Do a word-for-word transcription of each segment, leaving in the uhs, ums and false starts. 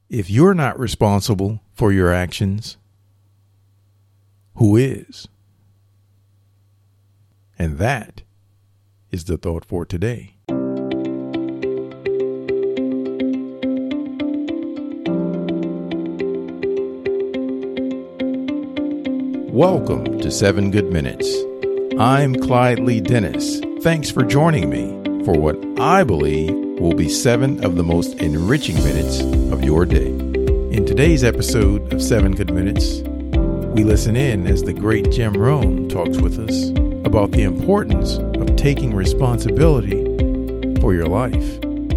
If you're not responsible for your actions, who is? And that is the thought for today. Welcome to Seven Good Minutes. I'm Clyde Lee Dennis. Thanks for joining me for what I believe will be seven of the most enriching minutes of your day. In today's episode of Seven Good Minutes, we listen in as the great Jim Rohn talks with us about the importance of taking responsibility for your life.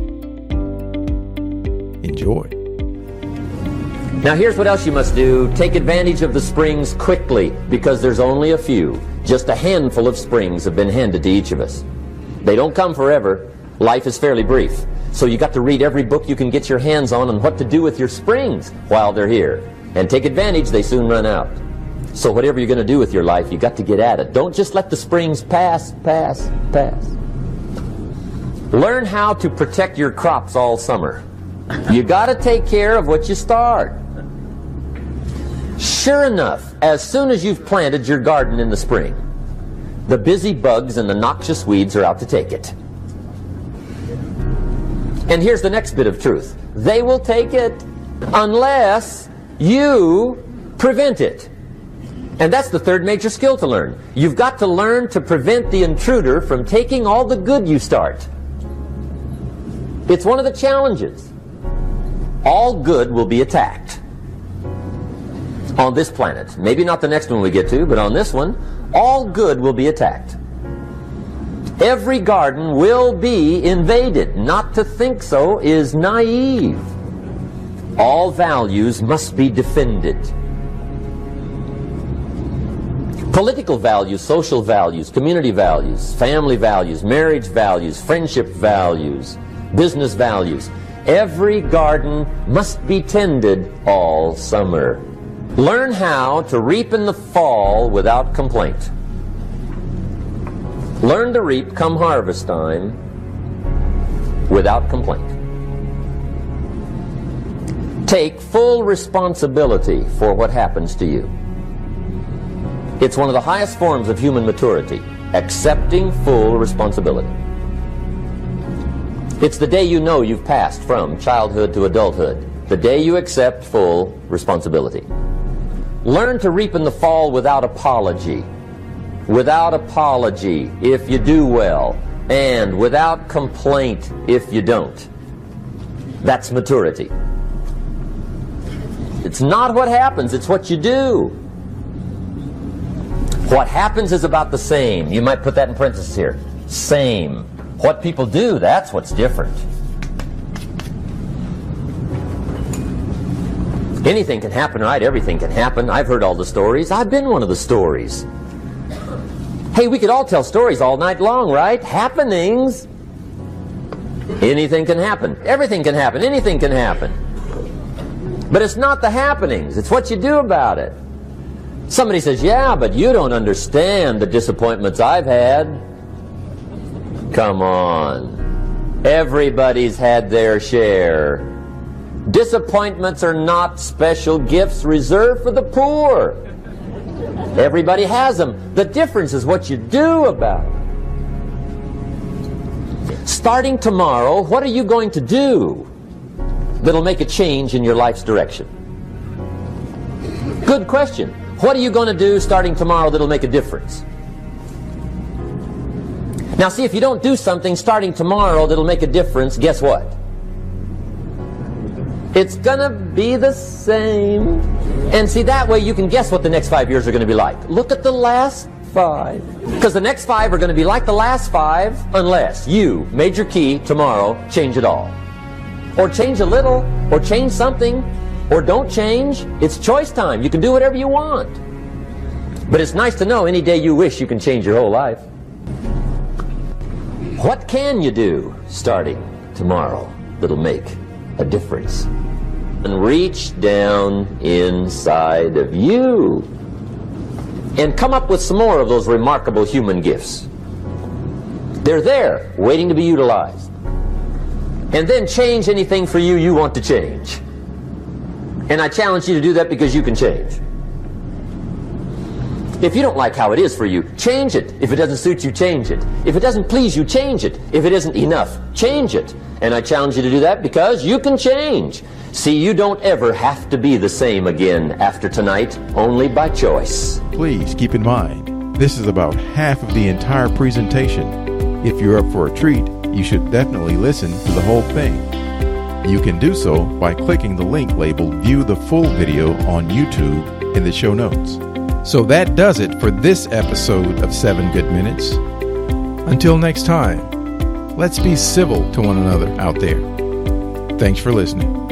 Enjoy. Now here's what else you must do. Take advantage of the springs quickly, because there's only a few. Just a handful of springs have been handed to each of us. They don't come forever. Life is fairly brief. So you got to read every book you can get your hands on on what to do with your springs while they're here. And take advantage, they soon run out. So whatever you're going to do with your life, you got to get at it. Don't just let the springs pass, pass, pass. Learn how to protect your crops all summer. You got to take care of what you start. Sure enough, as soon as you've planted your garden in the spring, the busy bugs and the noxious weeds are out to take it. And here's the next bit of truth. They will take it unless you prevent it. And that's the third major skill to learn. You've got to learn to prevent the intruder from taking all the good you start. It's one of the challenges. All good will be attacked on this planet. Maybe not the next one we get to, but on this one, all good will be attacked. Every garden will be invaded. Not to think so is naive. All values must be defended. Political values, social values, community values, family values, marriage values, friendship values, business values. Every garden must be tended all summer. Learn how to reap in the fall without complaint. Learn to reap come harvest time without complaint. Take full responsibility for what happens to you. It's one of the highest forms of human maturity, accepting full responsibility. It's the day you know you've passed from childhood to adulthood, the day you accept full responsibility. Learn to reap in the fall without apology. Without apology if you do well, and without complaint if you don't. That's maturity. It's not what happens, it's what you do. What happens is about the same. You might put that in parentheses here. Same. What people do, that's what's different. Anything can happen, right? Everything can happen. I've heard all the stories. I've been one of the stories. Hey, we could all tell stories all night long, right? Happenings. Anything can happen. Everything can happen. Anything can happen. But it's not the happenings. It's what you do about it. Somebody says, yeah, but you don't understand the disappointments I've had. Come on. Everybody's had their share. Disappointments are not special gifts reserved for the poor. Everybody has them. The difference is what you do about it. Starting tomorrow, what are you going to do that'll make a change in your life's direction? Good question. What are you going to do starting tomorrow that'll make a difference? Now see, if you don't do something starting tomorrow that'll make a difference, guess what? It's gonna be the same. And see, that way you can guess what the next five years are gonna be like. Look at the last five. Because the next five are gonna be like the last five unless you, major key, tomorrow, change it all. Or change a little, or change something, or don't change. It's choice time. You can do whatever you want. But it's nice to know any day you wish you can change your whole life. What can you do starting tomorrow that'll make a difference? And reach down inside of you and come up with some more of those remarkable human gifts. They're there, waiting to be utilized. And then change anything for you you want to change. And I challenge you to do that because you can change. If you don't like how it is for you, change it. If it doesn't suit you, change it. If it doesn't please you, change it. If it isn't enough, change it. And I challenge you to do that because you can change. See, you don't ever have to be the same again after tonight, only by choice. Please keep in mind, this is about half of the entire presentation. If you're up for a treat, you should definitely listen to the whole thing. You can do so by clicking the link labeled View the Full Video on YouTube in the show notes. So that does it for this episode of Seven Good Minutes. Until next time, let's be civil to one another out there. Thanks for listening.